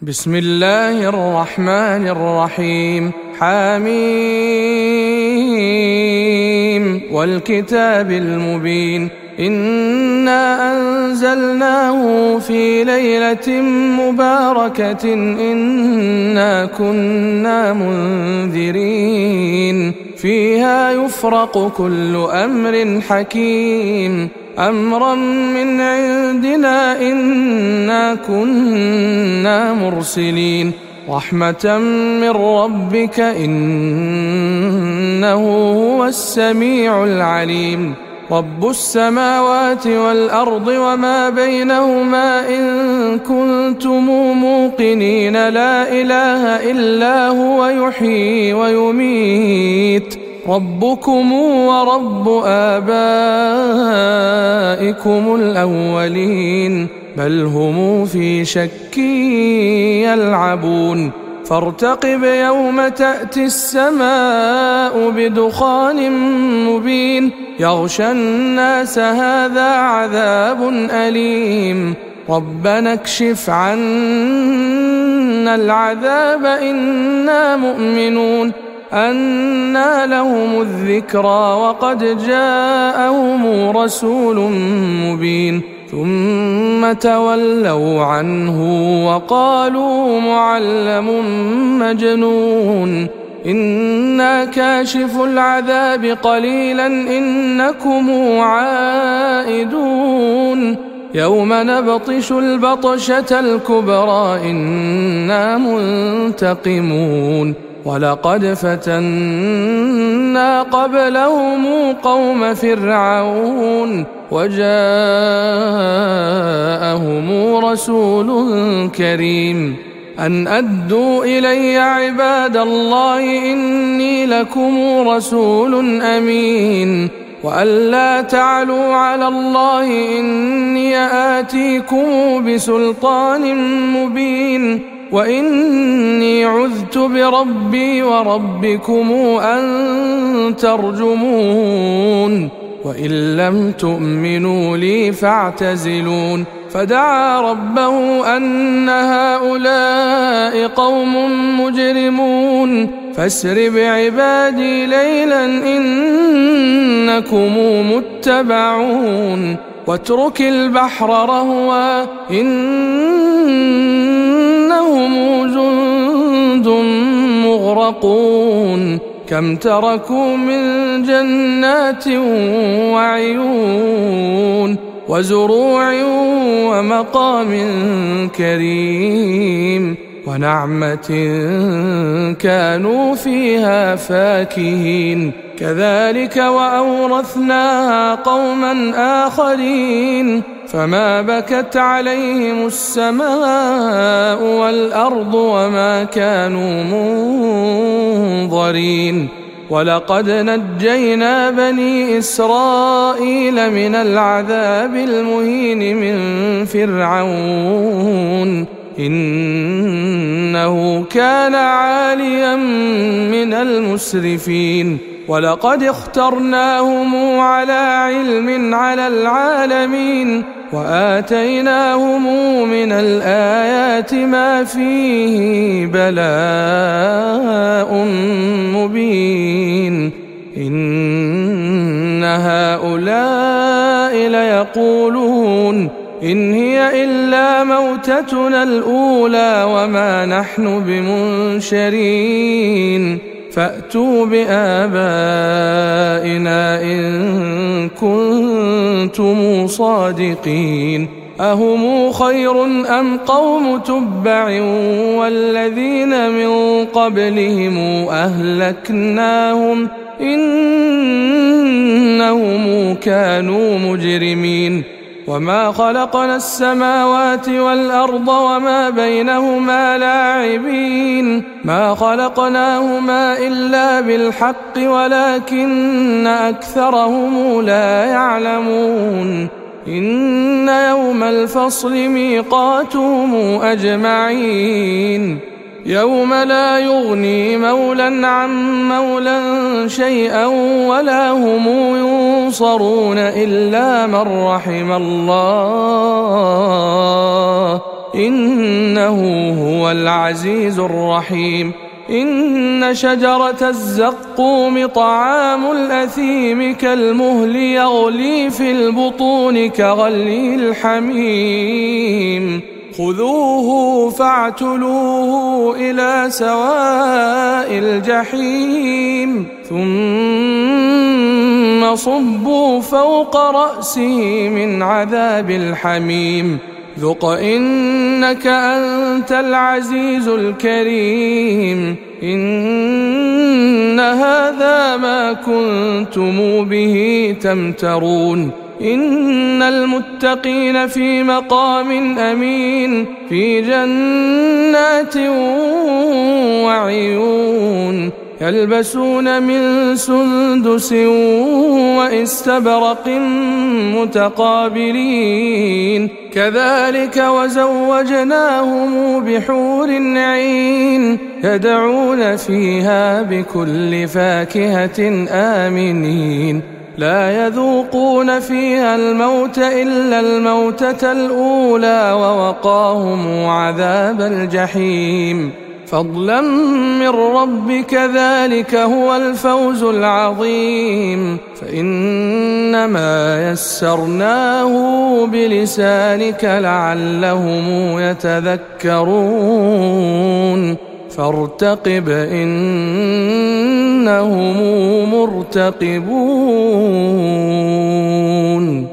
بسم الله الرحمن الرحيم. حميم والكتاب المبين. إنا أنزلناه في ليلة مباركة إنا كنا منذرين فيها يفرق كل أمر حكيم أمرا من عندنا إنا كنا مرسلين رحمة من ربك إنه هو السميع العليم رب السماوات والأرض وما بينهما إن كنتم موقنين لا إله إلا هو يحيي ويميت ربكم ورب آبائكم الأولين بل هم في شك يلعبون فارتقب يوم تأتي السماء بدخان مبين يغشى الناس هذا عذاب أليم ربنا اكشف عنا العذاب إنا مؤمنون أنى لهم الذكرى وقد جاءهم رسول مبين ثم تولوا عنه وقالوا معلم مجنون إنا كاشف العذاب قليلا إنكم عائدون يوم نبطش البطشة الكبرى إنا منتقمون ولقد فتنا قبلهم قوم فرعون وجاءهم رسول كريم أن أدوا إلي عباد الله إني لكم رسول أمين وأن لا تعلوا على الله إني آتيكم بسلطان مبين وإني عذت بربي وربكم أن ترجمون وإن لم تؤمنوا لي فاعتزلون فدعا ربه أن هؤلاء قوم مجرمون فاسر بعبادي ليلا إنكم متبعون واترك البحر رهوا إنهم جند مغرقون كم تركوا من جنات وعيون وزروع ومقام كريم ونعمة كانوا فيها فاكهين كذلك وأورثناها قوما آخرين فما بكت عليهم السماء والأرض وما كانوا منظرين ولقد نجينا بني إسرائيل من العذاب المهين من فرعون إنه كان عاليا من المسرفين ولقد اخترناهم على علم على العالمين وآتيناهم من الآيات ما فيه بلاء مبين إن هؤلاء ليقولون إن هي إلا موتتنا الأولى وما نحن بمنشرين فأتوا بآبائنا إن كنتم صادقين أهم خير أم قوم تبع والذين من قبلهم أهلكناهم إنهم كانوا مجرمين وما خلقنا السماوات والأرض وما بينهما لاعبين ما خلقناهما إلا بالحق ولكن أكثرهم لا يعلمون إن يوم الفصل ميقاتهم أجمعين يوم لا يغني مولى عن مولى شيئا ولا هم ينصرون إلا من رحم الله إنه هو العزيز الرحيم إن شجرة الزقوم طعام الأثيم كالمهل يغلي في البطون كغلي الحميم خذوه فاعتلوه إلى سواء الجحيم ثم صبوا فوق رأسه من عذاب الحميم ذق إنك أنت العزيز الكريم إن هذا ما كنتم به تمترون إن المتقين في مقام أمين في جنات وعيون يلبسون من سندس واستبرق متقابلين كذلك وزوجناهم بحور عين يدعون فيها بكل فاكهة آمنين لا يذوقون فيها الموت إلا الموتة الأولى ووقاهم عذاب الجحيم فضلا من ربك ذلك هو الفوز العظيم فإنما يسرناه بلسانك لعلهم يتذكرون فارتقب إنهم مرتقبون